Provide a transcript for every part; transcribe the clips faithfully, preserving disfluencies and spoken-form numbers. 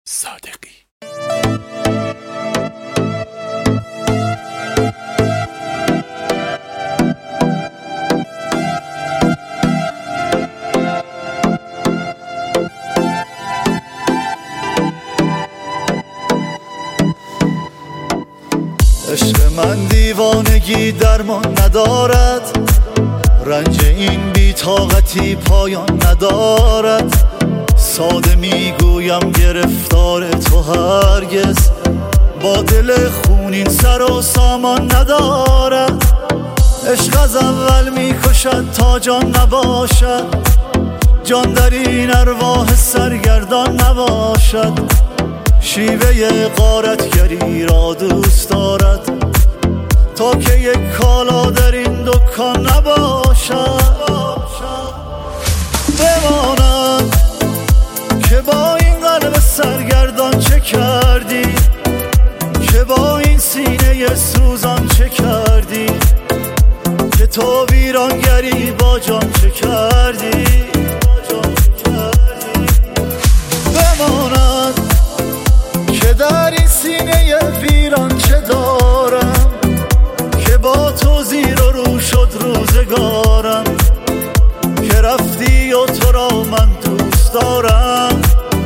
صادقی. عشق من دیوانگی درمان ندارد، رنج این بی‌طاقتی پایان ندارد. ساده میگویم گرفتار تو هرگز با دل خونین سر و سامان ندارد. عشق از اول میکشد تا جان نباشد، جان در این ارواح سرگردان نباشد. شیوه غارتگری را دوست دارد تا که یک کالا در این دکان نباشد. بماند که با این قلب سرگردان چه کردی، که با این سینه سوزان چه کردی، که تو ویرانگری با جان چه کردی. بماند که در این سینه ویران چه دارم، که با تو زیر و رو شد روزگارم، که رفتی و تو را من دوست دارم.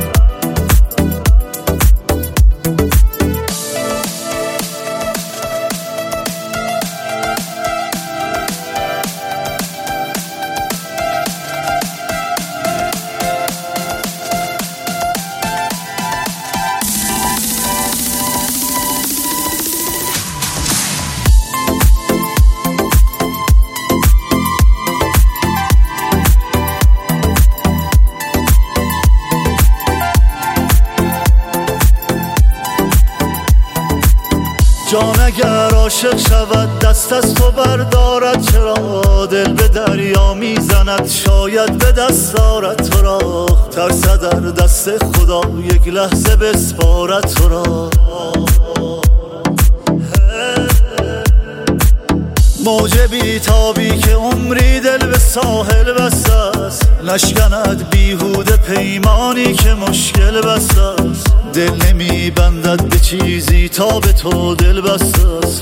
جان اگر عاشق شود دست از تو بردارد، چرا دل به دریا میزند شاید به دست دارد تو را. ترسد در دست خدا یک لحظه بسپارد تو را. موج بیتابی که عمری دل به ساحل بسته است، نشکند بیهوده پیمانی که مشکل بسته است. دل نمی بندد به چیزی تا به تو دل بسته است.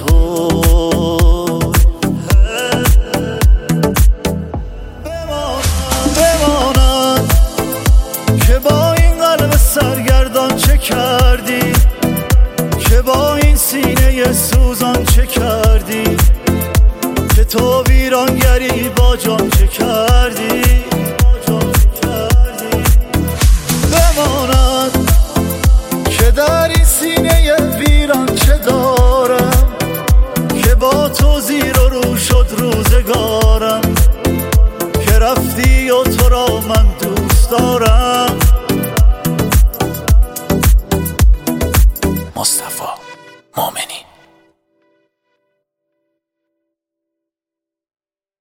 بماند که با این قلب سرگردان چه کردی، که با این سینه سوزان چه کردی، که تو ویرانگری با جان چه کردی. بماند که در این سینه ویران چه دارم، که با تو زیر و رو شد روزگارم، که رفتی و تو را من دوست دارم. مصطفی مومنی.